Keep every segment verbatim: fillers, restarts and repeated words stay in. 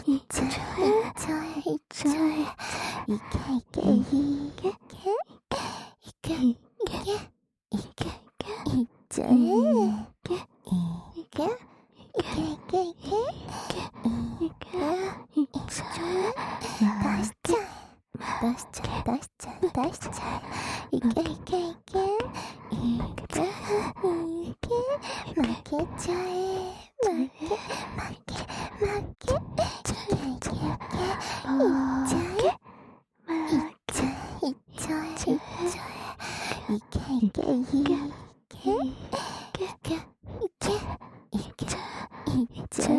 いっちゃえいっちゃえいっちゃえいけいけいけいけいけいけいけいっちゃえいけいけいけいけいけいけいっちゃえ出しちゃえ出しちゃえ出しちゃえ出しちゃえいけいけいけいけいけ負けちゃえ負け負け負けいけいけいけいっちゃえいっちゃえいっちゃえいっちゃえいけいけいけいけいけいけいけいっちゃえいけいけいけいけいけいけいけ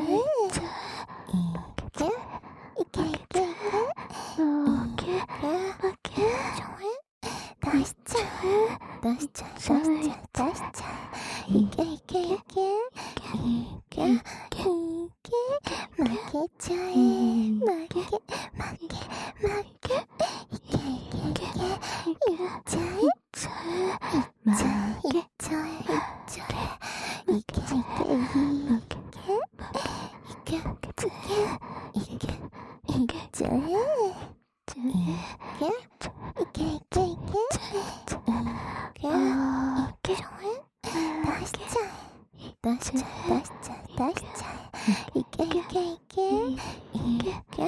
出しちゃえ出しちゃえ出しちゃえ出しちゃえいけいけいけいけいけ負けちゃえ負け負け負けいけいけいけいっちゃえいっちゃえいっちゃえいっちゃえいっちゃえいけいけいけいけいけいけいけいけちゃえいけいけいけいけ出しちゃえ出しちゃえ出しちゃえ出しちゃえいけいけいけいけいけ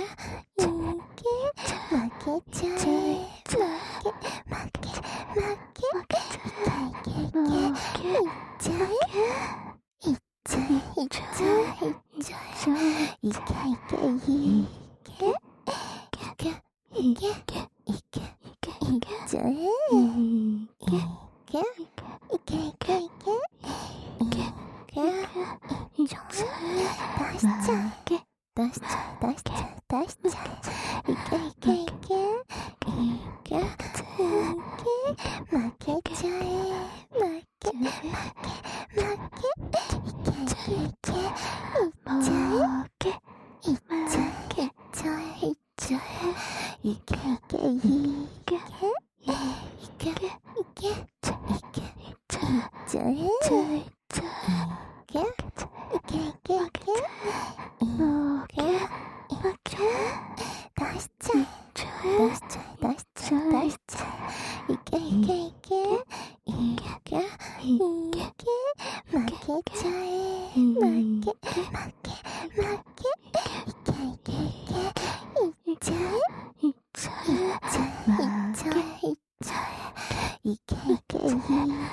負けちゃえ負け負け負けいけいけいけいっちゃえいっちゃえいっちゃえいっちゃえいけいけいけいけいけいけいけいっちゃえいけいけいけいけいけいっちゃえ出しちゃえ出しちゃえ出しちゃえ出しちゃえいけいけいけいけいけ負けちゃえ負け負け負けいけいけいけいっちゃえいっちゃえいっちゃえいっちゃえいけいけいけいけいけいけいけいっちゃえいけいけいけいけいけいけ出しちゃえ出しちゃえ出しちゃえ出しちゃえいけいけいけいけいけ負けちゃえ負け負け負けいけいけいけいっちゃえいっちゃえいっちゃえいっちゃえいけいけいけいけい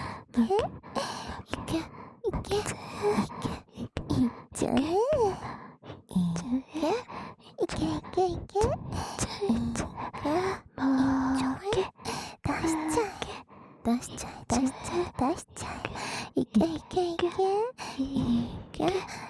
けいけいっちゃえいけいけいけいけ出しちゃえ出しちゃえ出しちゃえ出しちゃえいけいけいけいけいけ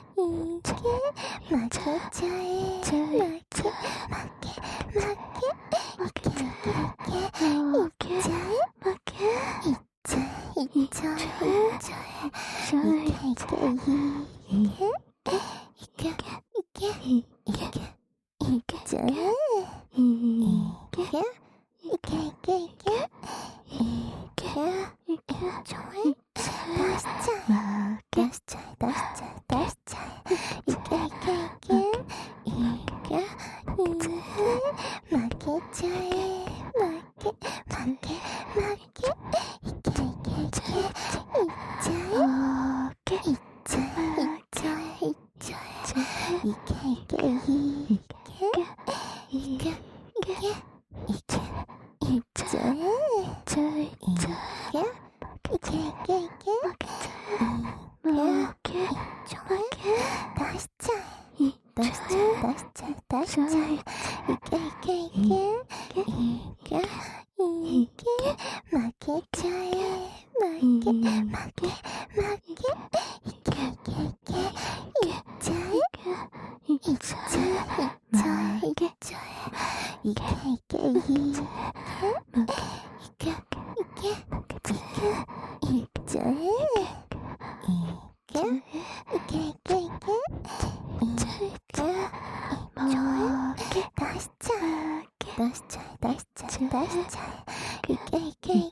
負けちゃえ負け負け負けいけいけいけいっちゃえ負けいっちゃえいっちゃえいっちゃえいけいけいけいけいけいけいけちゃえいけいけいけいけいけいけちゃえ出しちゃえ出しちゃえ出しちゃえ出しちゃえいけいけいけいけいけ負けちゃえ負け負け負けいけいけいけいっちゃえいっちゃえいっちゃえいっちゃえいけいけいけいけいけいけいっちゃえいっちゃえいっちゃえいけいけいけ負けちゃえ出しちゃえ出しちゃえ出しちゃえ出しちゃえいけいけいけいけいけ負けちゃえ負け負け負けいけいけいけいっちゃえいっちゃえいっちゃえいっちゃえいけいけいけいけいけいけいっちゃえいけいけいけいけいけいけ出しちゃえ出しちゃえ出しちゃえ出しちゃえいけいけい